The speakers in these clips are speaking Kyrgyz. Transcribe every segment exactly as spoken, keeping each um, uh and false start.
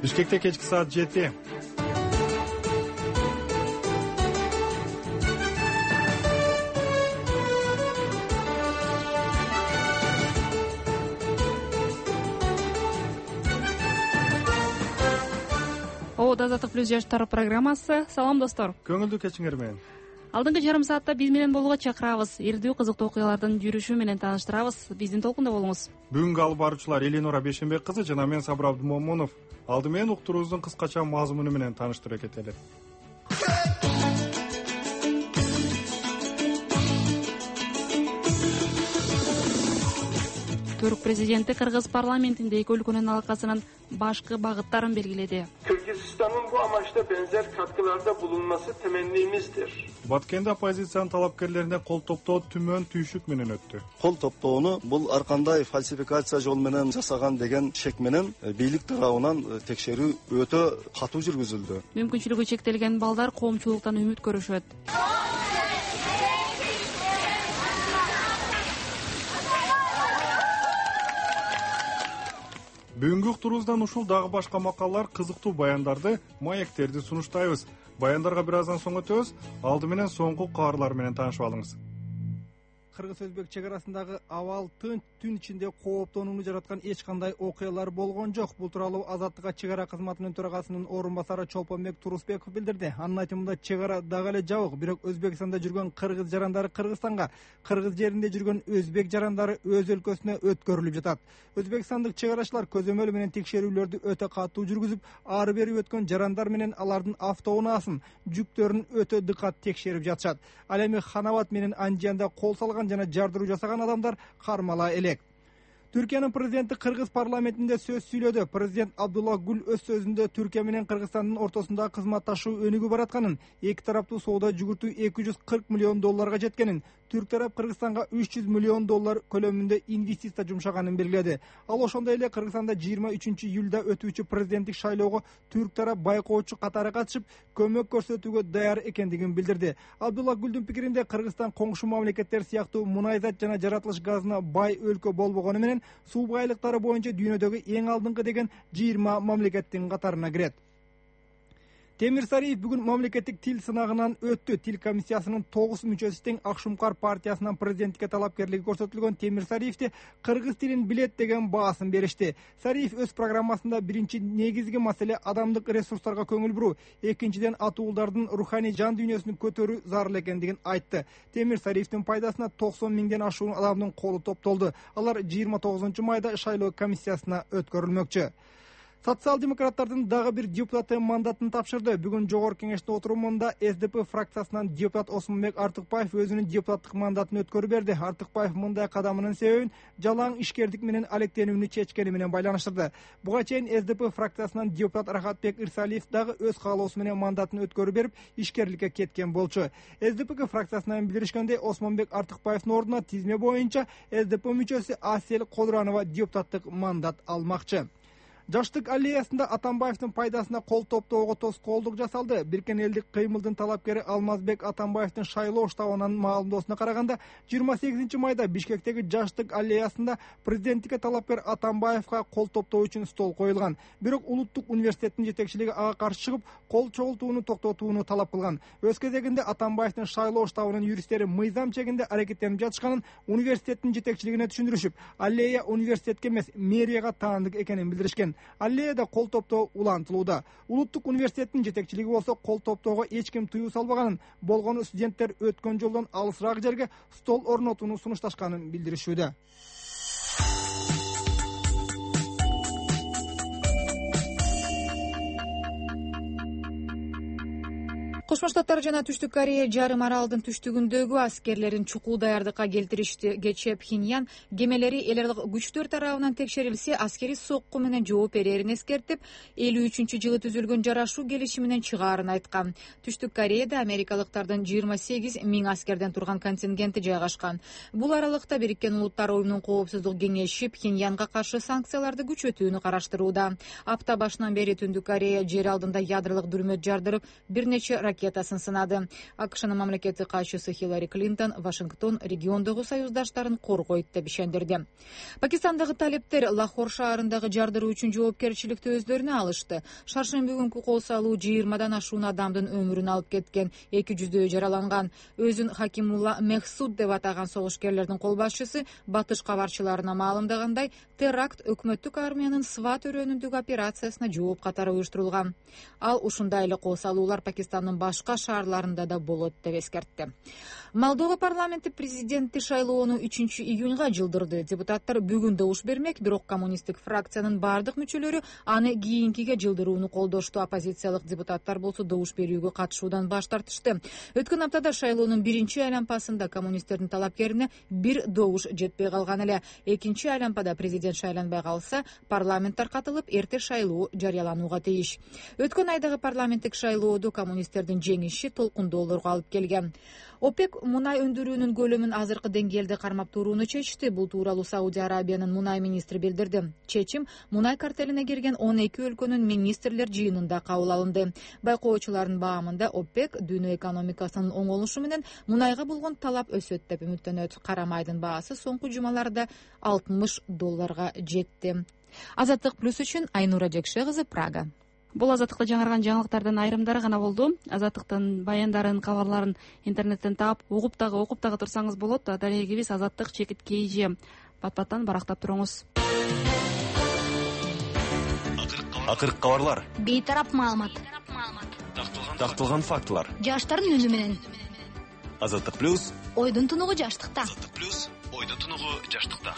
Бишкекте кечки саат жети. О, Азаттык плюс жаштар программасы. Салам достор. Көңүлдүү кечиңер менен. Алдыңкы жарым саатта биз менен болууга чакырабыз. Эрдүү кызыктуу окуялардын жүрүшү менен тааныштырабыз. Биздин толкунда болуңуз. Бүгүнкү алып баруучулар Элинора Бешенбек кызы жана мен Сабыр Абдымомунов. Алды менен уктуруубуздун кыскача мазмуну менен тааныштырып кетели. Түрк президенти Кыргыз парламентинде эки өлкөнүн алакасынын башкы багыттарын belgiledi. Kırgızistan'ın bu amaçta benzer katkılarda bulunması temennimizdir. Баткенде оппозициянын талапкерлерине кол топтоо түмөн түйшүк менен өттү. Кол топтоону бул ар кандай фальсификация жол менен жасаган деген шек менен бийлик тарабынан текшерүү өтө катуу жүргүзүлдү. Мүмкүнчүлүгү чектелген балдар коомчулуктан үмүт көрүшөт. Бүгүнкү уктуруубуздан ушул дагы башка макалалар, кызыктуу баяндарды, маектерди сунуштайбыз. Баяндарга бир аздан соң өтөбүз. Алды менен соңку кабарлар менен таанышып алыңыз. Кыргыз-Өзбек чек арасындагы абал түн ичинде кооптонууну жараткан эч кандай окуялар болгон жок. Бул тууралуу Азаттыкка чек ара кызматынын төрагасынын орун басары Чолпонбек Турусбеков билдирди. Анын айтымында чек ара дагы эле жабык, бирок Өзбекстанда жүргөн кыргыз жарандары Кыргызстанга, кыргыз жеринде жүргөн өзбек жарандары өз өлкөсүнө өткөрүлүп жатат. Өзбекстандык чек арачылар көзөмөл менен текшерүүлөрдү өтө катуу жүргүзүп, ары бери өткөн жарандар менен алардын автоунаасын, жүктөрүн өтө дыкат текшерип жатышат. Ал эми Ханабат менен Анжиянда кол салган жана жардыруу жасаган адамдар кармала элек. Түркиянын президенти Кыргыз парламентинде сөз сүйлөдү. Президент Абдулла Гүл өз сөзүндө Түркия менен Кыргызстандын ортосунда кызматташуу өнүгүп баратканын, эки тараптуу соода жүгүртүү эки жүз кырк миллион долларга жеткенин, Түрк тарап Кыргызстанга үч жүз миллион доллар көлөмүндө инвестиция жумшаганын белгиледи. Ал ошондой эле Кыргызстанда жыйырма үчүнчү июлда өтүүчү президенттик шайлоого Түрк тарап байкоочу катары катышып, көмөк көрсөтүүгө даяр экендигин билдирди. Абдулла Гүлдүн пикиринде Кыргызстан коңшу мамлекеттер сыяктуу мунайзат жана жаратылыш газына бай өлкө болбогону менен суу байлыктары боюнча дүйнөдөгү эң алдыңкы деген жыйырма мамлекеттин катарына кирет. Темир Сариев бүгүн мамлекеттик тил сынагынан өттү. Тил комиссиясынын тогуз мүчөсү тең Акшумкар партиясынан президенттикке талапкерлиги көрсөтүлгөн Темир Сариевди кыргыз тилин билет деген баасын беришти. Сариев өз программасында биринчи негизги маселе адамдык ресурстарга көңүл буруу, экинчиден атуулдардын руханий жан дүйнөсүн көтөрүү зарыл экендигин айтты. Темир Сариевдин пайдасына токсон миңден ашуун адамдын колу топтолду. Алар жыйырма тогузунчу майда шайлоо комиссиясына өткөрүлмөкчү. Социал-демократтардын дагы бир депутаты мандатын тапшырды. Бүгүн жогорку кеңештин отурумунда эс дэ пэ фракциясынан депутат Осмонбек Артыкбаев өзүнүн депутаттык мандатын өткөрүп берди. Артыкбаев мындай кадамынын себебин жалаң ишкердик менен алектенүүнү чечкени менен байланыштырды. Буга чейин эс дэ пэ фракциясынан депутат Рахатбек Ирсалиев дагы өз каалоосу менен мандатын өткөрүп берип, ишкерликке кеткен болчу. эс дэ пэ фракциясынан билдиришкендей, Осмонбек Артыкбаевдин ордуна тизме боюнча эс дэ пэ мүчөсү Асель Кодуранова депутаттык мандат алмакчы. Жаштык аллеясында Атамбаевдин пайдасына кол топтоого тоскоолдук жасалды. Биркен элдик кыймылдын талапкери Алмазбек Атамбаевдин шайлоо штабынын маалымдоосуна караганда, жыйырма сегизинчи майда Бишкектеги Жаштык аллеясында президенттикке талапкер Атамбаевга кол топтоо үчүн стол коюлган. Бирок Улуттук университеттин жетекчилиги ага каршы чыгып, кол чогултууну токтотууну талап кылган. Өз кезегинде Атамбаевдин шайлоо штабынын юристтери мыйзам чегинде аракеттенип жатышканын университеттин жетекчилигине түшүндүрүшүп, аллея университетке эмес, мэрияга таандык экенин билдиришкен. Аллеяда кол топтоо улантылууда. Улуттук университеттин жетекчилиги болсо кол топтоого эч ким тыюу салбаганын, болгону студенттер өткөн жолдон алысыраак жерге стол орнотууну сунушташканын билдиришүүдө. Кошмо Штаттар жана Түштүк Корея жарым аралдын түштүгүндөгү аскерлерин чукул даярдыкка келтиришти. Кечээ Пхеньян кемелери эл аралык күчтөр тарабынан текшерилсе, аскери сокку менен жооп берерин эскертип, элүү үчүнчү жылы түзүлгөн жарашуу келишими менен чыгаарын айткан. Түштүк Кореяда америкалыктардын жыйырма сегиз миң аскерден турган контингенти жайгашкан. Бул аралыкта Бириккен Улуттар Оюнунун коопсуздук кеңеши Пхеньянга каршы санкцияларды күчөтүүнү караштырууда. Апта башынан бери Түндүк Корея жер алдында ядролук дүрмөт жардырып, бир нече ракета ракетасын сынады. АКШнын мамлекеттик катчысы Хиллари Клинтон Вашингтон региондогу союздаштарын коргойт деп ишендирди. Пакистандагы талептер Лахор шаарындагы жардыруу үчүн жоопкерчиликти өздөрүнө алышты. Шаршемби күнкү кол салуу жыйырмадан ашуун адамдын өмүрүн алып кеткен, эки жүздөй жараланган. Өзүн Хакимулла Мехсуд деп атаган согушкерлердин кол башчысы батыш кабарчыларына маалымдагандай, теракт өкмөттүк армиянын Сват өрөөнүндөгү операциясына жооп катары уюштурулган. Ал ушундай эле кол салуулар Пакистандын башка шаарларында да болот деп эскертти. Молдова парламенти президенtti шайлоону үчүнчү июнга жылдырды. Депутаттар бүгүн добуш бермек, бирок коммунисттик фракциянын бардык мүчөлөрү аны кийинкиге жылдырууну колдошту. Оппозициялык депутаттар болсо добуш берүүгө катышуудан баш тартышты. Өткөн аптада шайлоонун биринчи айланпасында коммунисттердин талапкерине бир добуш жетпей калган эле. Экинчи айланпада президент шайланбай калса, парламент таркатылып, эрте шайлоо жарыяланууга тийиш. Өткөн айдагы парламенттик шайлоодо коммунисттердин жеңиши толкундоолорго алып келген. ОПЕК мунай өндүрүүнүн көлөмүн азыркы деңгээлде кармап турууну чечти. Бул тууралуу Саудия Арабиянын мунай министри билдирди. Чечим мунай картелине кирген он эки өлкөнүн министрлер жыйынында кабыл алынды. Байкоочулардын баамында ОПЕК дүйнө экономикасынын оңолушу менен мунайга болгон талап өсөт деп үмүттөнөт. Кара майдын баасы соңку жумаларда алтымыш долларга жетти. Азаттык плюс үчүн Айнура Жекше кызы, Прага. Бул азаттыкта жаңырган жаңылыктардын айрымдары гана болду. Азаттыктын баяндарын, кабарларын интернеттен таап, угуп дагы окуп дагы турсаңыз болот. Дарегибиз Азаттык чекит kg. Бат-баттан барактап туруңуз. Акыркы кабарлар. Бейтарап маалымат. Тактылган фактылар. Жаштардын үнү менен. Азаттык плюс. Ойдун тунугу жаштыкта. Азаттык плюс. Ойдун тунугу жаштыкта.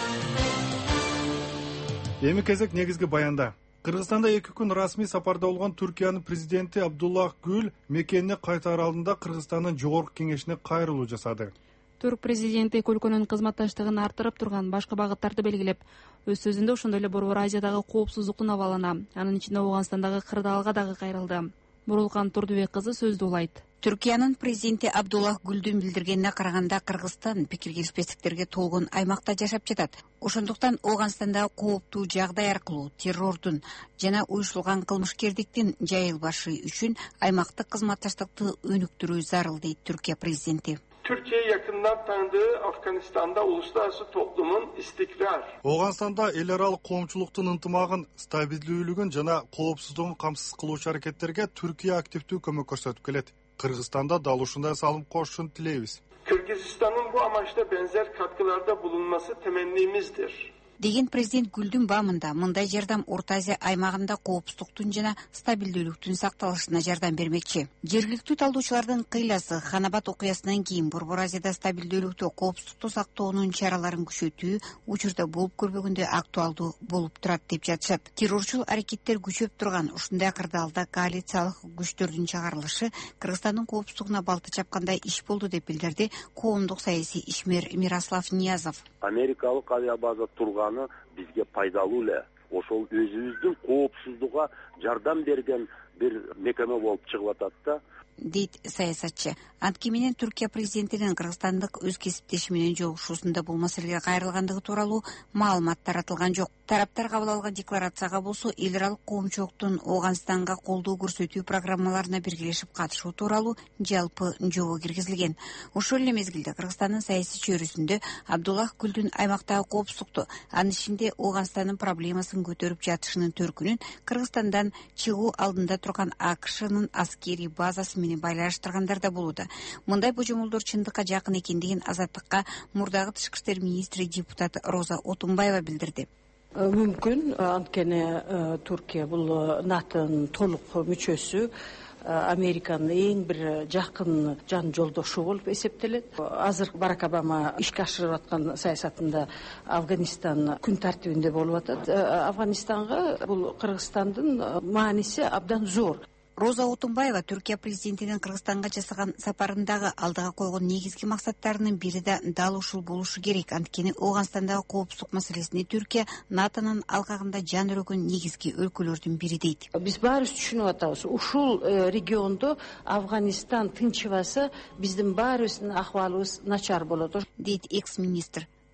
Эми кезек негизги баянда. Кыргызстанда эки күн расмий сапарда болгон Түркиянын президенти Абдуллах Гүл мекенине кайтаар алдында Кыргызстандын жогорку кеңешине кайрылуу жасады. Түрк президенти өлкөнүн кызматташтыгын артырып турган башка багыттарды белгилеп, өз сөзүндө ошондой эле Борбор Азиядагы коопсуздуктун абалына, анын ичинде Ооганстандагы кырдаалга дагы кайрылды. Бурулкан Турдубек кызы сөздү улайт. Түркиянын президенти Абдуллах Гүлдүн билдиргенине караганда, Кыргызстан пикир келишпестиктерге толгон аймакта жашап жатат. Ошондуктан Ооганстандагы кооптуу жагдай аркылуу террордун жана уюшулган кылмышкердиктин жайылбашы үчүн аймактык кызматташтыкты өнүктүрүү зарыл, дейт Түркия президенти. Türkiye yakından tanıdığı Afganistan'da uluslararası toplumun istikrar. Ооганстанда эл аралык коомчулуктун ынтымагын, стабилдүүлүгүн жана коопсуздугун камсыз кылуучу аракеттерге Түркия активдүү көмөк көрсөтүп келет. Кыргызстанда дал ушундай салым кошушун тилейбиз. Kırgızistan'ın bu amaçta benzer katkılarda bulunması temennimizdir. Деген президент Гүлдүн баамында мындай жардам Орто Азия аймагында коопсуздуктун жана стабилдүүлүктүн сакталышына жардам бермекчи. Жергиликтүү талдоочулардын кыйласы Ханабат окуясынан кийин Борбор Азияда стабилдүүлүктү, коопсуздукту сактоонун чараларын күчөтүү учурда болуп көрбөгөндөй актуалдуу болуп турат деп жатышат. Террорчул аракеттер күчөп турган ушундай кырдаалда коалициялык күчтөрдүн чыгарылышы Кыргызстандын коопсуздугуна балта чапкандай иш болду деп билдирди коомдук саясий ишмер Мирослав Ниязов. Америкалык авиабаза турган бизге пайдалуу эле. Ошол өзүбүздүн коопсуздукка жардам берген бир мекеме болуп чыгып атат да, дейт саясатчы. Анткени менен Түркия президентинин Кыргызстандык өз кесиптеши менен жолугушуусунда бул маселеге кайрылгандыгы тууралуу маалымат таратылган жок. Тараптар кабыл алган декларацияга болсо эл аралык коомчулуктун Ооганстанга колдоо көрсөтүү программаларына биргелешип катышуу тууралуу жалпы жобо киргизилген. Ошол эле мезгилде Кыргызстандын саясий чөйрөсүндө Абдуллах Гүлдүн аймактагы коопсуздукту, анын ичинде Ооганстандын проблемасын көтөрүп жатышынын төркүнүн Кыргызстандан чыгуу алдында турган АКШнын аскерий базасы менен байланыштыргандар да болууда. Мындай божомолдор чындыкка жакын экендигин Азаттыкка мурдагы тышкы иштер министри депутат Роза Отунбаева билдирди. Мүмкүн, анткени Түркия бул НАТОнун толук мүчөсү, Американын эң бир жакын жан жолдошу болуп эсептелет. Азыр Барак Обама ишке ашырып аткан саясатында Афганистан күн тартибинде болуп атат. Афганистанга бул Кыргызстандын мааниси абдан зор. Роза Отунбаева Түркия президентинин Кыргызстанга жасаган сапарындагы алдыга койгон негизги максаттарынын бири да дал ушул болушу керек. Анткени Ооганстандагы коопсуздук маселесине Түркия НАТОнун алкагында жан өргөн негизги өлкөлөрдүн бири, дейт. Биз баарыбыз түшүнүп атабыз. Ушул региондо Афганистан тынчыбаса биздин баарыбыздын акыбалыбыз начар болот, дейт экс-министр.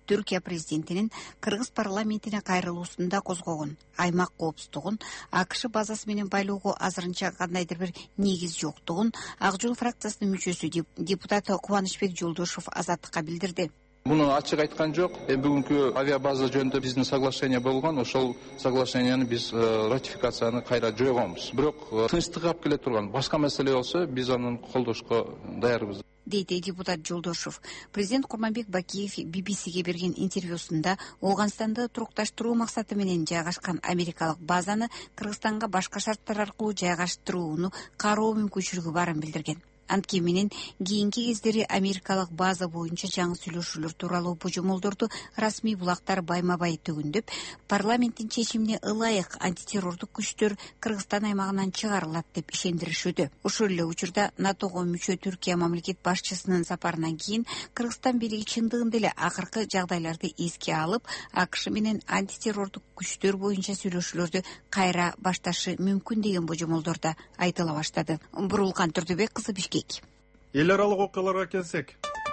Түркия президентинин Кыргыз парламентине кайрылуусунда козгогон. Аймак коопсуздугун, АКШ базасы менен байлоого азырынча кандайдыр бир негиз жоктугун Ак жол фракциясынын мүчөсү депутат Кубанычбек Жолдошов Азаттыкка билдирди. Муну ачык айткан жок. Бүгүнкү авиабаза жөнүндө биздин соглашение болгон. Ошол соглашениени биз ратификацияны кайра жойгонбуз. Бирок тынчтык алып келе турган башка маселе болсо, биз аны колдошко даярбыз, дейт депутат Жолдошов. Президент Курманбек Бакиев би би сиге берген интервьюсунда Ооганстанды турукташтыруу максаты менен жайгашкан америкалык базаны Кыргызстанга башка шарттар аркылуу жайгаштырууну кароо мүмкүнчүлүгү барын билдирген. Анткени менен кийинки кездери америкалык база боюнча жаңы сүйлөшүүлөр тууралуу божомолдорду расмий булактар байма-бай төгүндөп, парламенттин чечимине ылайык антитеррордук күчтөр Кыргызстан аймагынан чыгарылат деп ишендиришүүдө. Ошол эле учурда НАТОго мүчө Түркия мамлекет башчысынын сапарынан кийин Кыргызстан бийлиги чындыгында эле акыркы жагдайларды эске алып, АКШ менен антитеррордук күчтөр боюнча сүйлөшүүлөрдү кайра башташы мүмкүн деген божомолдор да айтыла баштады. Бурулкан Түрдүбек кызы, Бишкек. Эл аралык окуяларга келсек,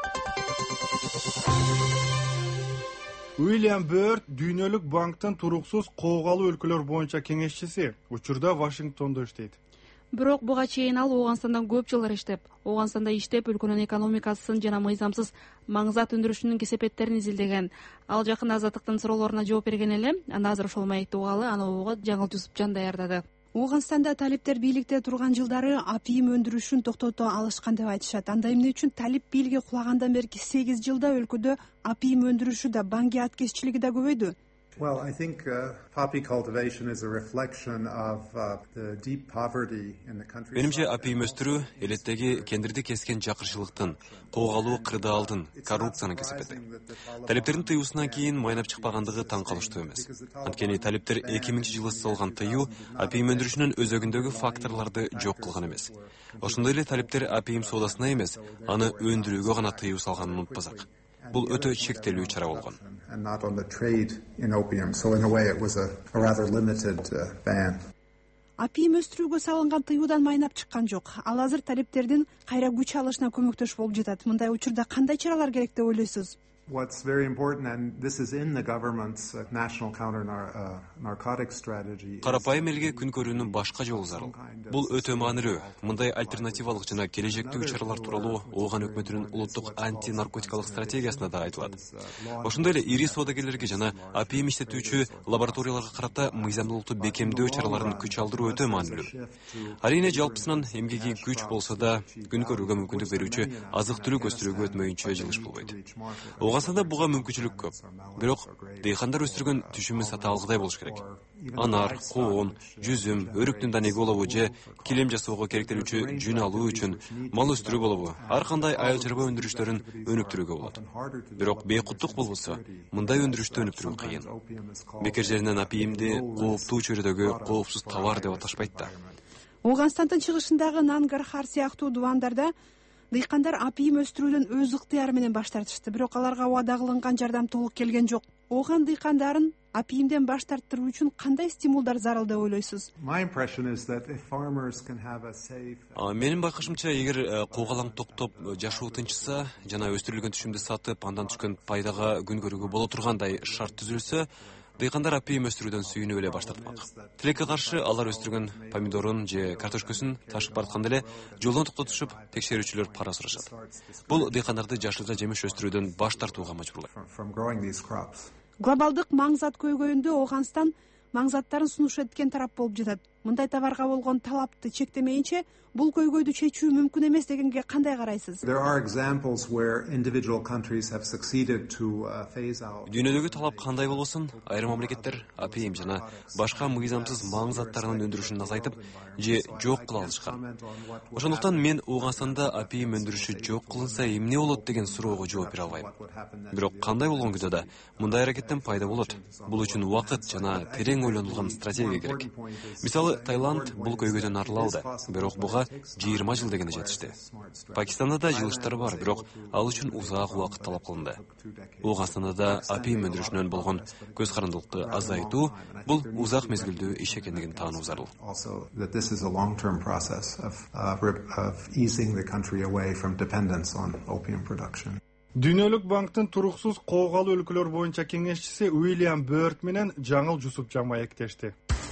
Уильям Бёрд Дүйнөлүк банктын туруксуз куугалуу өлкөлөр боюнча кеңешчиси, учурда Вашингтондо иштейт. Бирок буга чейин ал Ооганстандан көп жылдар иштеп, Ооганстанда иштеп өлкөнүн экономикасын жана мыйзамсыз маңзат өндүрүшүнүн кесепеттерин изилдеген. Ал жакында Азаттыктын суроолоруна жооп берген эле. Анда азыр ошол маекти угалы, аны угуу Жаңыл Жусупжан даярдады. Ооганстанда талиптер бийликте турган жылдары апийим өндүрүшүн токтото алышкан деп айтышат. Анда эмне үчүн талип бийликке кулагандан берки сегиз жылда өлкөдө апийим өндүрүшү да, банги аткезчилиги да көбөйдү? Well, I think uh, poppy cultivation is a reflection of uh, the deep poverty in the country. Менимче апийим өстүрүү элеттеги кендирди кескен жакырчылыктын, куугалуу кырдаалдын, коррупциянын кесепети. Талиптердин тыюусунан кийин майнап чыкпагандыгы таң калыштуу эмес. Анткени талиптер эки миңинчи жылы салган тыюу апийим өндүрүшүнүн өзөгүндөгү факторлорду жок кылган эмес. Ошондой эле талиптер апийим соодасына эмес, аны өндүрүүгө гана тыюу салганын унутпасак. Бул өтө чектелүү чара болгон. Апийим өстүрүүгө салынган тыюудан майнап чыккан жок. Ал азыр талиптердин кайра күч алышына көмөктөш болуп жатат. Мындай учурда кандай чаралар керек деп ойлойсуз? What's very important, and this is in the government's uh, national counter-narcotics strategy. Карапайым элге күн көрүүнүн башка жолу зарыл. Бул өтө маанилүү. Мындай альтернативалык жана келечектеги чаралар тууралуу Ооган өкмөтүнүн улуттук анти-наркотикалык стратегиясына да айтылат. Ошондой эле ири соодагерлерге жана апийим иштетүүчү лабораторияларга карата мыйзамдуулукту бекемдөө чараларын күч алдыруу өтө маанилүү. Арийне жалпысынан эмгеги күч болсо да, күн көрүүгө мүмкүндүк берүүчү азык-түлүк өстүрүүгө өтмөйүнчө жылыш болбойт. Ооганстанда буга мүмкүнчүлүк көп. Бирок дыйкандар өстүргөн түшүмү сата алгыдай болуш керек. Анар, коон, жүзүм, өрүктүн данеги болобу же килем жасоого керектелүүчү жүн алуу үчүн мал өстүрүү болобу, ар кандай айыл чарба өндүрүштөрүн өнүктүрүүгө болот. Бирок бейкуттук болбосо, мындай өндүрүштү өнүктүрүү кыйын. Бекер жеринен апийимди кооптуу чөйрөдөгү коопсуз товар деп аташпайт да. Ооганстандын чыгышындагы Нангархар сыяктуу дубандарда дыйкандар апийим өстүрүүдөн өз ыктыяры менен баш тартышты, бирок аларга убада кылынган жардам толук келген жок. Ооган дыйкандарын апийимден баш тарттыруу үчүн кандай стимулдар зарыл деп ойлойсуз? Менин байкашымча, эгер куугалаң токтоп жашоо тынчса жана өстүрүлгөн түшүмдү сатып, андан түшкөн пайдага күн көрүүгө боло тургандай шарт түзүлсө, дыйкандар апийим өстүрүүдөн сүйүнүп эле баш тартмак. Тилекке каршы алар өстүргөн помидорун же картошкөсүн ташып баратканда эле жолдон токтотушуп, текшерүүчүлөр пара сурашат. Бул дыйкандарды жашылча жемиш өстүрүүдөн баш тартууга мажбурлайт. Глобалдык маңзат көйгөйүндө Ооганстан маңзаттарын сунуш эткен тарап болуп жатат. Мындай товарга болгон талапты чектемейинче бул көйгөйдү чечүү мүмкүн эмес дегенге кандай карайсыз? Дүйнөдөгү талап кандай болбосун, айрым мамлекеттер апийим жана башка мыйзамсыз маң заттарынын өндүрүшүн азайтып же жок кыла алышкан. Ошондуктан мен Ооганстанда апийим өндүрүшү жок кылынса эмне болот деген суроого жооп бере албайм. Бирок кандай болгондо да мындай аракеттен пайда болот. Бул үчүн убакыт жана терең ойлонулган стратегия керек. Мисалы, Таиланд бул көйгөйдөн арыла алды, бирок буга жыйырма жыл дегенде жетишти. Пакистанда да жылыштар бар, бирок ал үчүн узак убакыт талап кылынды. Ооганстанда да апийим өндүрүшүнөн болгон көз карандылыкты азайтуу бул узак мезгилдүү иш экендигин таануу зарыл. Дүйнөлүк банктын туруксуз коогалуу өлкөлөр боюнча кеңешчиси Уильям Бёрд менен Жаңыл Жусупжан маектешти.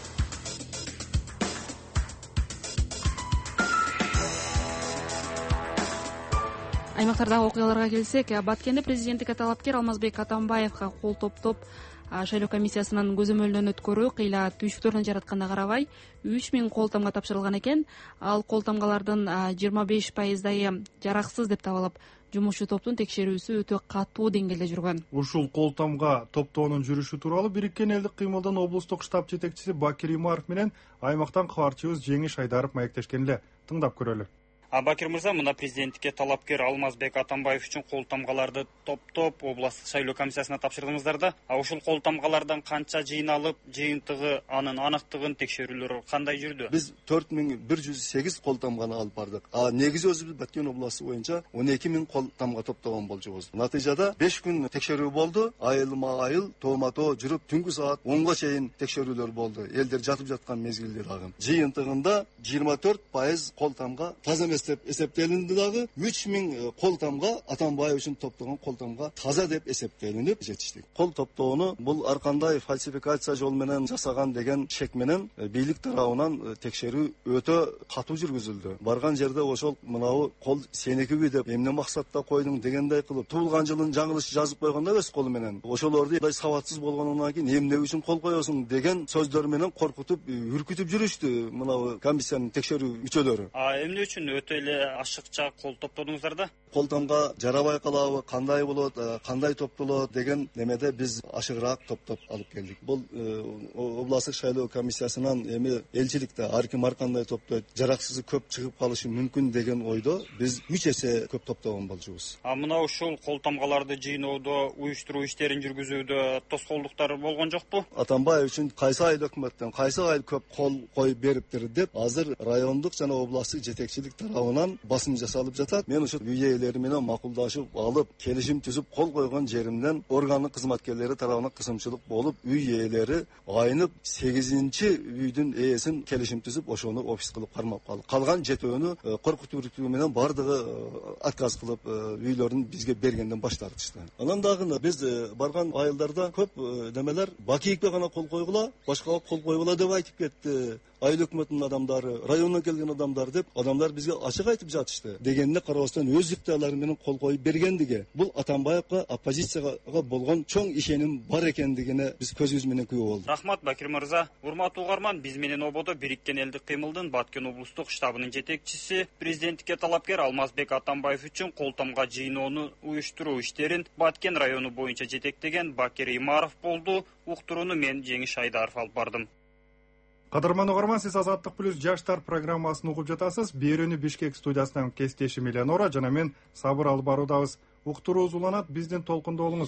Аймактардагы окуяларга келсек, Баткенде президенттикке талапкер Алмазбек Атамбаевга кол топтоп шайлоо комиссиясынын көзөмөлүнөн өткөрүү кыйла түйшүктөрүн жаратканына карабай үч миң кол тамга тапшырылган экен. Ал кол тамгалардын жыйырма беш пайыздайы жараксыз деп табылып, жумушчу топтун текшерүүсү өтө катуу деңгээлде жүргөн. Ушул кол тамга топтоонун жүрүшү тууралуу Бириккен элдик кыймылдын облустук штаб жетекчиси Бакир Имаров менен аймактан кабарчыбыз Жеңиш Айдаров маектешкен эле. Тыңдап көрөлү. Бакир мырза, мына президенттикке талапкер Алмазбек Атамбаев үчүн кол тамгаларды топтоп областтык шайлоо комиссиясына тапшырдыңыздар да. Ушул кол тамгалардан канча жыйналып, жыйынтыгы, анын аныктыгын текшерүүлөр кандай жүрдү? Биз төрт миң бир жүз сегиз кол тамганы алып бардык. А негизи өзүбүз Баткен областы боюнча он эки миң кол тамга топтогон болчубуз. Натыйжада беш күн текшерүү болду. Айылма айыл, тоомато жүрүп түнгү саат онго чейин текшерүүлөр болду. Элдер жатып жаткан мезгилдер агы. Жыйынтыгында жыйырма төрт пайыз кол тамга таза эмес деп эсептелинди дагы. үч миң кол тамга Атамбаев үчүн топтогон кол тамга таза деп эсептелинип жетиштик. Кол топтоону бул ар кандай фальсификация жол менен жасаган деген шек менен бийлик тарабынан текшерүү өтө катуу жүргүзүлдү. Барган жерде ошол мынау кол сенекиби деп эмне максатта койдуң дегендей кылып, туулган жылын жаңылыш жазып койгон эмес колу менен. Ошолорду сабатсыз болгонунан кийин эмне үчүн кол коесуң деген сөздөр менен коркутуп, үркүтүп жүрүштү мынау комиссиянын текшерүү үчөлөрү. А эмне үчүн өтө эле ашыкча кол топтодуңуздар да? Кол тамга жарабай калабы, кандай болот, кандай топтолот деген немеде биз ашыгыраак топтоп алып келдик. Бул областтык шайлоо комиссиясынан эми элчиликте ар ким ар кандай топтойт, жараксызы көп чыгып калышы мүмкүн деген ойдо биз үч эсе көп топтогон болчубуз. А мына ушул кол тамгаларды жыйноодо, уюштуруу иштерин жүргүзүүдө тоскоолдуктар болгон жокпу? Атамбаев үчүн кайсы айыл өкмөттөн кайсы айыл көп кол коюп бериптир деп азыр райондук жана областтык жетекчилик тарабынан басым жасалып жатат. Мен ушул үй ээлери менен макулдашып алып, келишим түзүп кол койгон жеримден органдык кызматкерлери тарабынан кысымчылык болуп, үй ээлери айнып сегизинчи үйдүн ээсин келишим түзүп, ошону офис кылып кармап калды. Калган жетөөнү коркутуу үркүтүү менен бардыгы отказ кылып, үйлөрүн бизге бергенден баш тартышты. Анан дагы биз барган айылдарда көп немелер Бакиевке гана кол койгула, башкага кол койгула деп айтып кетти. Айыл өкмөтүнүн адамдары, райондан келген адамдар деп адамдар бизге ачык айтып жатышты. Дегенде карабастан өз ыктыялары менен кол коюп бергендиги, бул Атамбаевга, оппозицияга болгон чоң ишеним бар экендигине биз көзүбүз менен күбө болдук. Рахмат Бакир мырза. Урматтуу угарман, биз менен ободо Бириккен элдик кыймылдын Баткен облустук штабынын жетекчиси, президенттикке талапкер Алмазбек Атамбаев үчүн кол тамга жыйноону уюштуруу иштерин Баткен району боюнча жетектеген Бакир Имаров болду. Уктурууну мен Жеңиш Айдаров алып бардым. Кадырман угарман, сиз Азаттык плюс жаштар программасын угуп жатасыз. Берүүнү Бишкек студиясынан кесиптешим Эленора жана мен Сабыр алып баруудабыз. Уктурууз уланат, биздин толкунда болуңуз.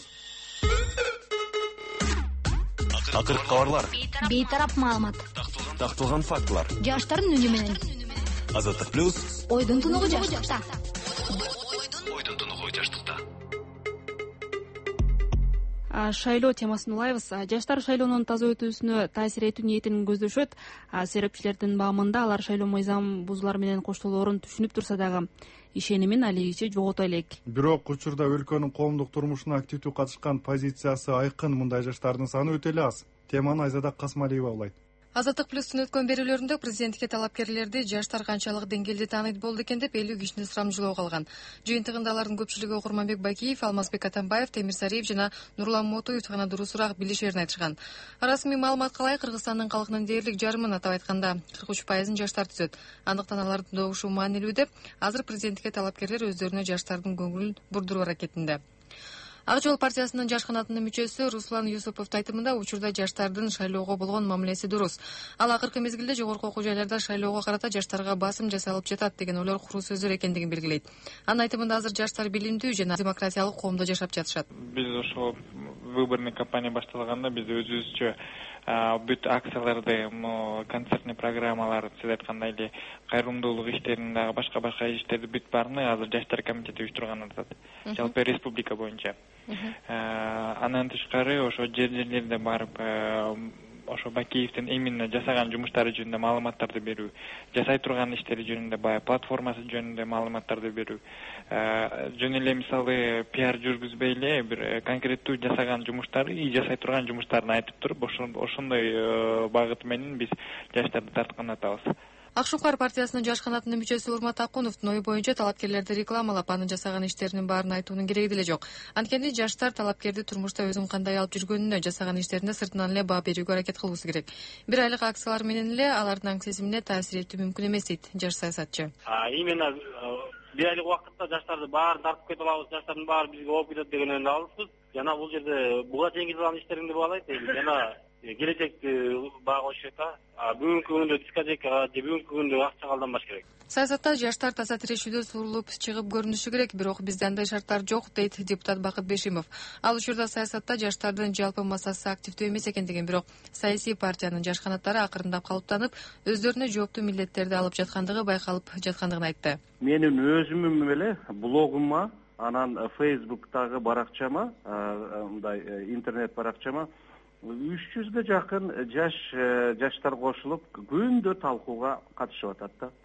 Акыркы кабарлар, бейтарап маалымат, такталган фактылар. жаштардын үнү менен. Азаттык плюс Ойдун тунугу жаштыкта. Ойдун тунугу жаштыкта. Шайлоо темасын улайбыз. Жаштар шайлоонун таза өтүүсүнө таасир этүү ниетин көздөшөт. Серепчилердин баамында алар шайлоо мыйзам бузуулар менен коштолоорун түшүнүп турса дагы ишенимин алигиче жогото элек. Бирок учурда өлкөнүн коомдук турмушуна активдүү катышкан позициясы айкын, мындай жаштардын саны өтө эле аз. Теманы Айзада Касмалиева улайт. Азаттык плюстун өткөн берүүлөрүндө президенттикке талапкерлерди жаштар канчалык деңгээлде тааныйт болду экен деп элүү кишини сурамжылоо калган. Жыйынтыгында алардын көпчүлүгү Курманбек Бакиев, Алмазбек Атамбаев, Темир Сариев жана Нурлан Мотуев гана дурусураак билишерин айтышкан. Расмий маалыматка ылайык Кыргызстандын калкынын дээрлик жарымын, атап айтканда кырк үч пайызын жаштар түзөт. Андыктан алардын добушу маанилүү деп азыр президенттикке талапкерлер өздөрүнө жаштардын көңүлүн бурдуруу аракетинде. Ак жол партиясынын жаш канатынын мүчөсү Руслан Юсуповдун айтымында учурда жаштардын шайлоого болгон мамилеси дурус. Ал акыркы мезгилде жогорку окуу жайларда шайлоого карата жаштарга басым жасалып жатат деген ойлор куру сөздөр экендигин белгилейт. Анын айтымында азыр жаштар билимдүү жана демократиялык коомдо жашап жатышат. Биз ошо выборный кампания башталганда биз өзүбүзчө бүт акцияларды, концертный программаларды, сиз айткандай эле кайрымдуулук иштерин дагы башка башка иштерди бүт баарын азыр жаштар комитети уюштурган атат. Жалпы республика боюнча. Андан тышкары ошо жер жерлерде барып ошо Бакиевдин именно жасаган жумуштары жөнүндө маалыматтарды берүү, жасай турган иштери жөнүндө, баягы платформасы жөнүндө маалыматтарды берүү, жөн эле мисалы пиар жүргүзбөй эле бир конкреттүү жасаган жумуштары и жасай турган жумуштарын айтып туруп, ошондой багыт менен биз жаштарды тарткан атабыз. Ак Шуңкар партиясынын жаш канатынын мүчөсү Урмат Акуновдун ою боюнча талапкерлерди рекламалап, анын жасаган иштеринин баарын айтуунун кереги деле жок. Анткени жаштар талапкерди турмушта өзүн кандай алып жүргөнүнө, жасаган иштерине сыртынан эле баа берүүгө аракет кылуусу керек. Бир айлык акциялар менен эле алардын аң сезимине таасир этүү мүмкүн эмес дейт жаш саясатчы. Именно бир айлык убакытта жаштарды баарын тартып кетип алабыз, жаштардын баары бизге ооп кетет дегенден алыспыз. Жана бул жерде буга чейинки кылган иштериңди баалайт, жана келечекти баа коюш керек да. Бүгүнкү күндө дискотека же бүгүнкү күндө акчага алданбаш керек. Саясатта жаштар таза тирешүүдө сурулуп чыгып көрүнүшү керек, бирок бизде андай шарттар жок, дейт депутат Бакыт Бешимов. Ал учурда саясатта жаштардын жалпы массасы активдүү эмес экендигин, бирок саясий партиянын жаш канаттары акырындап калыптанып, өздөрүнө жооптуу милдеттерди алып жаткандыгы байкалып жаткандыгын айтты. Менин өзүмүн эле блогума, анан Facebook'тагы баракчама, мындай интернет баракчама үч жүзгө жакын жаш жаштар кошулуп, күндө талкууга катышып атат да.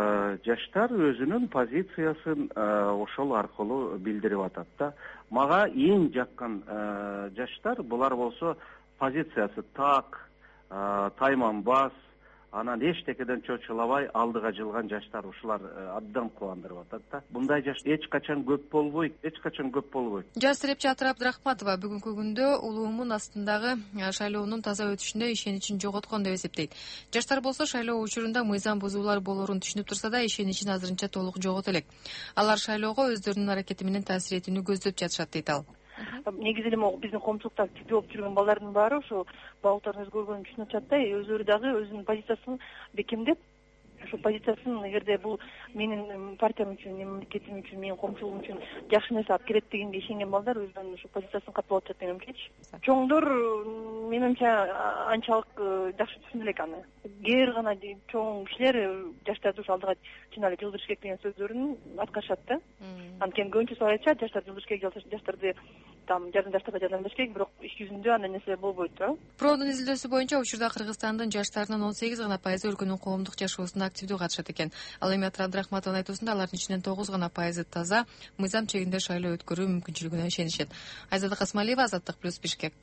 Жаштар өзүнүн позициясын ошол аркылуу билдирип атат да. Мага эң жаккан жаштар булар болсо позициясы так, тайманбас, анан эчтекеден чочулабай алдыга жылган жаштар, ушулар абдан кубандырып атат да. Мындай жаш эч качан көп болбойт, эч качан көп болбойт. Жаш серепчи Атыр Абдрахматова бүгүнкү күндө улуумун астындагы шайлоонун таза өтүшүнө ишеничин жоготкон деп эсептейт. Жаштар болсо шайлоо учурунда мыйзам бузуулар болоорун түшүнүп турса да, ишеничин азырынча толук жогото элек. Алар шайлоого өздөрүнүн аракети менен таасир этүүнү көздөп жатышат, дейт ал. Негизи эле могу биздин коомчулукта активдүү болуп жүргөн балдардын баары ошо багыттарын өзгөргөнүн түшүнүп атышат да, өзүрү дагы өзүнүн позициясын бекемдеп, ошо позициясын эгерде бул менин партиям үчүн, мамлекетим үчүн, менин коомчулугум үчүн жакшы нерсе алып келет дегенге ишенген балдар өздөрүнүн ошо позициясын каттап атышат деген үмүтчү. Чоңдор менимче анчалык жакшы түшүнө элек аны. Кээ бир гана чоң кишилер жаштарды ошо алдыга чын эле жылдырыш керек деген сөздөрүн аткарышат да. Анткени көбүнчөсү айтышат, жаштарды жылдырыш керек, жаштарды там жардамдаштарга жардамдаш керек, бирок иш жүзүндө андай нерсе болбойт да. Проонун изилдөөсү боюнча учурда Кыргызстандын жаштарынын он сегиз гана пайызы өлкөнүн коомдук жашоосуна активдүү катышат экен. Ал эми Атыр Абдрахматованын айтуусунда алардын ичинен тогуз гана пайызы таза, мыйзам чегинде шайлоо өткөрүү мүмкүнчүлүгүнө ишенишет. Айзада Касмалиева, Азаттык плюс, Бишкек.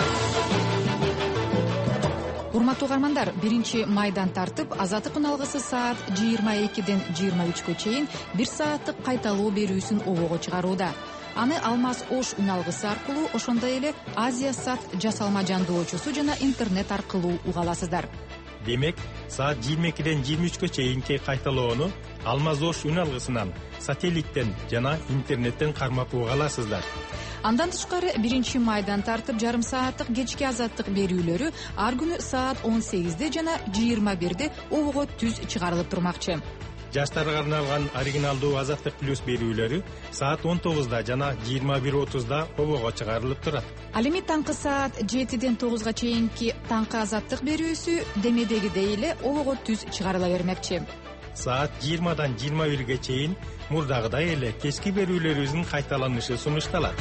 Урматтуу угармандар, биринчи майдан тартып, Азаттык үналгысы саат жыйырма экиден жыйырма үчкө чейин бир сааттык кайталоо берүүсүн обого чыгарууда. Аны Алмаз Ош үналгысы аркылуу, ошондой эле Азия Сат жасалма жандоочусу жана интернет аркылуу уга аласыздар. Демек, саат жыйырма экиден жыйырма үчкө чейинки кайталоону Алмаз Ош үналгысынан, сателлиттен жана интернеттен кармап уга аласыздар. Андан тышкары биринчи майдан тартып жарым сааттык кечки азаттык берүүлөрү ар күнү саат он сегизде жана жыйырма бирде обого түз чыгарылып турмакчы. Жаштарга арналган оригиналдуу Азаттык плюс берүүлөрү саат он тогузда жана жыйырма бир отузда обого чыгарылып турат. Ал эми таңкы саат жетиден тогузга чейинки таңкы азаттык берүүсү демедегидей эле обого түз чыгарыла бермекчи. Саат жыйырмадан жыйырма бирге чейин мурдагыдай эле кечки берүүлөрүбүздүн кайталанышы сунушталат.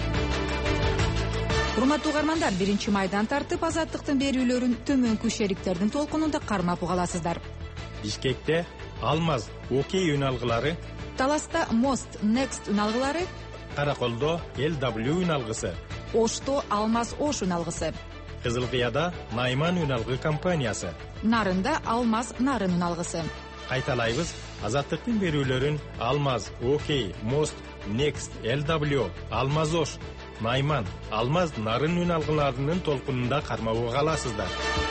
Урматтуу угармандар, биринчи майдан тартып азаттыктын берүүлөрүн төмөнкү шериктердин толкунунда кармап уга аласыздар. Бишкекте Алмаз Окей үналгылары, Таласта Мост Next үналгылары, Караколдо Эл дабл ю үналгысы, Ошто Алмаз Ош үналгысы, Кызылкыяда Найман үналгы компаниясы, Нарында Алмаз Нарын үналгысы. Кайталайбыз, азаттыктын берүүлөрүн Алмаз Окей, Мост Next, Эл дабл ю, Алмаз Ош, Найман, Алмаз Нарын үналгыларынын толкунунда кармап уга аласыздар.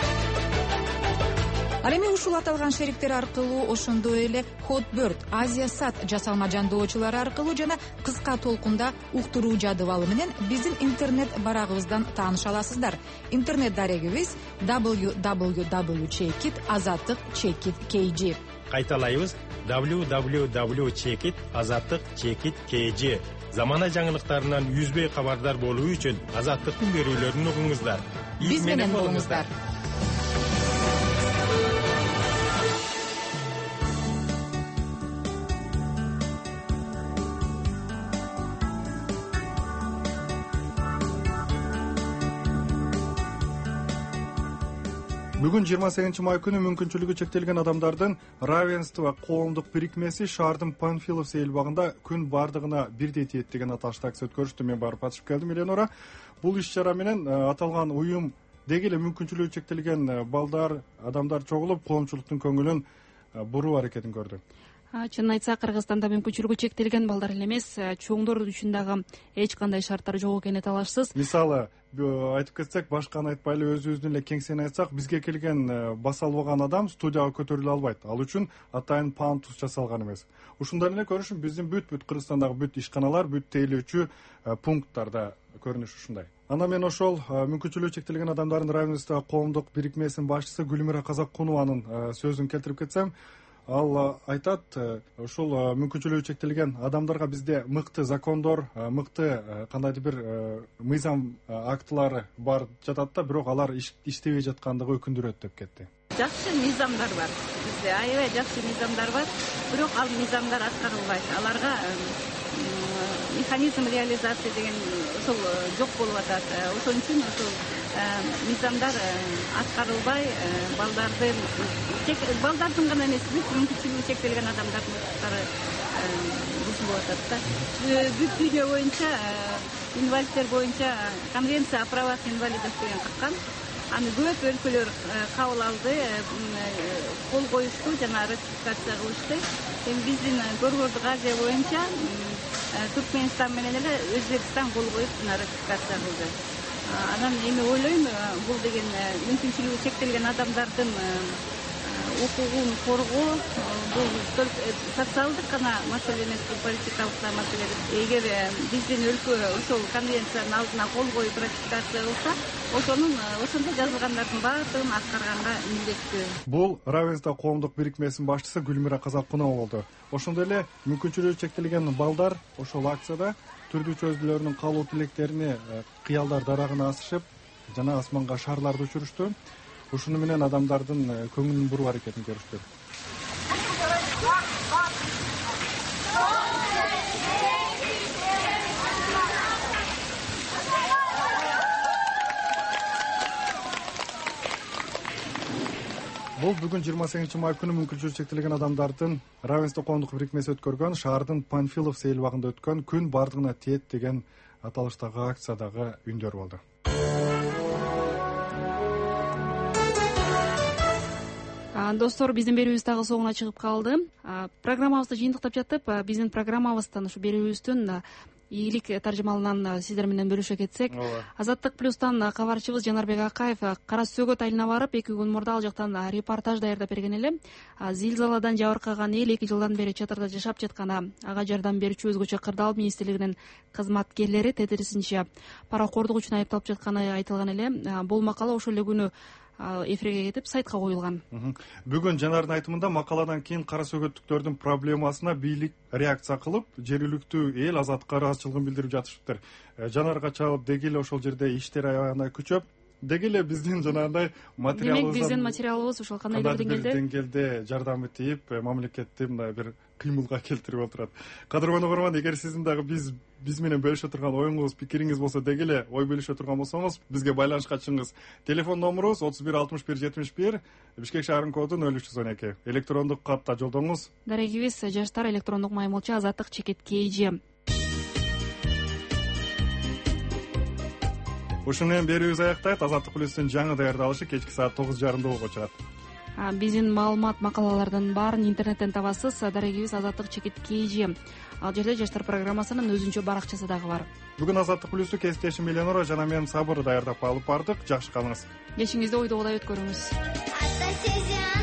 Ал эми ушул аталган шериктер аркылуу, ошондой эле Hotbird, Азия Сат жасалма жандоочулары аркылуу жана кыска толкунда уктуруу жадыбалы менен биздин интернет барагыбыздан тааныша аласыздар. Интернет дарегибиз дабл ю дабл ю дабл ю чекит азаттык чекит кей джи. Кайталайбыз, дабл ю дабл ю дабл ю чекит азаттык чекит кей джи. Замана жаңылыктарынан үзбөй кабардар болуу үчүн азаттыктын берүүлөрүн угуңуздар. Биз менен болуңуздар. Бүгүн жыйырма сегизинчи май күнү мүмкүнчүлүгү чектелген адамдардын равенство коомдук бирикмеси шаардын Панфилов сейилбагында күн бардыгына бирдей тиет деген аталышта акция өткөрүштү. Мен барып катышып келдим. Эленора, бул иш чара менен аталган уюм деги эле мүмкүнчүлүгү чектелген балдар, адамдар чогулуп, коомчулуктун көңүлүн буруу аракетин көрдү. Чынын айтсак, Кыргызстанда мүмкүнчүлүгү чектелген балдар эле эмес, чоңдор үчүн дагы эч кандай шарттар жок экени талашсыз. Мисалы, айтып кетсек, башканы айтпайлы, өзүбүздүн эле кеңсени айтсак, бизге келген баса албаган адам студияга көтөрүлө албайт. Ал үчүн атайын пандус жасалган эмес. Ушундай эле көрүнүш биздин бүт-бүт Кыргызстандагы бүт ишканалар, бүт тейлөөчү пункттарда көрүнүш ушундай. Ана мен ошол мүмкүнчүлүгү чектелген адамдардын равенство коомдук бирикмесинин башчысы Гүлмира Казаккунованын сөзүн келтирип кетсем, ал айтат, ушул мүмкүнчүлүгү чектелген адамдарга бизде мыкты закондор, мыкты кандайдыр бир мыйзам актылары бар жатат да, бирок алар иштебей жаткандыгы өкүндүрөт деп кетти. Жакшы мыйзамдар бар. Бизде аябай жакшы мыйзамдар бар, бирок ал мыйзамдар аткарылбайт. Аларга механизм реализация деген ошол жок болуп атат. Ошон үчүн ошол мыйзамдар аткарылбай, балдардын балдардын гана эмес, бүт мүмкүнчүлүгү чектелген адамдардын укуктары бузулуп атат да. Бүт дүйнө боюнча инвалидтер боюнча конвенция о правах инвалидов деген чыккан. Аны көп өлкөлөр кабыл алды, кол коюшту жана ратификация кылышты. Эми биздин Борбордук Азия боюнча Туркменистан менен эле Өзбекстан кол коюп ратификация кылды. Анан эми ойлойм, бул деген мүмкүнчүлүгү чектелген адамдардын укугун коргоо, бул социалдык гана маселе эмес, бул политикалык да маселе. Эгер биздин өлкө ошол конвенциянын алдына кол коюп ратификация кылса, ошонун ошондо жазылгандардын баардыгын аткарганга милдеттүү. Бул равенство коомдук бирикмесинин башчысы Гүлмира Казаккунова болду. Ошондой эле мүмкүнчүлүгү чектелген балдар ошол акцияда түрдүү өздөрүнүн каалоо тилектерини кыялдар дарагына асышып, жана асманга шарларды учурушту. Ушуну менен адамдардын көңүлүн буруу аракетин көрүштү. Бул бүгүн жыйырма сегизинчи май күнү мүмкүнчүлүгү чектелген адамдардын равенство коомдук бирикмеси өткөргөн шаардын Панфилов сейилбагында өткөн күн бардыгына тиет деген аталыштагы акциядагы үндөр болду. Достор, биздин берүүбүз дагы соңуна чыгып калды. Программабызды жыйынтыктап жатып, биздин программабыздан ушу берүүбүздүн ийгилик таржымалынан сиздер менен бөлүшө кетсек, Азаттык плюстан кабарчыбыз Жанарбек Акаев Кара Сөгөт айылына барып, эки күн мурда ал жактан репортаж даярдап берген эле. Зилзаладан жабыркаган эл эки жылдан бери чатырда жашап жаткан ага жардам берүүчү өзгөчө Кырдаал министрлигинин кызматкерлери тетирисинче паракордук үчүн айыпталып жатканы айтылган эле. Бул макала ошол эле күнү эфирге кетип сайтка коюлган. Бүгүн Жанардын айтымында макаладан кийин кара сөгөттүктөрдүн проблемасына бийлик реакция кылып, жергиликтүү эл азаттыкка ыраазычылыгын билдирип жатышыптыр. Жанарга чалып деги эле ошол жерде иштер аябай күчөп, деги эле биздин жанагындай материалыбыз, демек биздин материалыбыз ошол кандайдыр деңгээлде деңгээлде жардамы тиип, мамлекетти мындай бир кыймылга келтирип отурат. Кадырман угарман, эгер сиздин дагы биз биз менен бөлүшө турган оюңуз, пикириңиз болсо, деги эле ой бөлүшө турган болсоңуз, бизге байланышка чыгыңыз. Телефон номерубуз отуз бир алтымыш бир жетимиш бир, Бишкек шаарынын коду нөл үч жүз он эки. Электрондук катта жолдоңуз. Дарегибиз жаштар электрондук маймылча азаттык чекит kg. Ушуну менен берүүбүз аяктайт. Азаттык плюстун жаңы даярдалышы кечки саат тогуз жарымда болго чыгат. Биздин маалымат макалалардын баарын интернеттен табасыз. Дарегибиз азаттык чекит kg. Ал жерде жаштар программасынын өзүнчө баракчасы дагы бар. Бүгүн Азаттык плюсту кесиптешим Эленора жана мен Сабыр даярдап алып бардык. Жакшы калыңыз. Кечиңизди ойдогудай өткөрүңүз.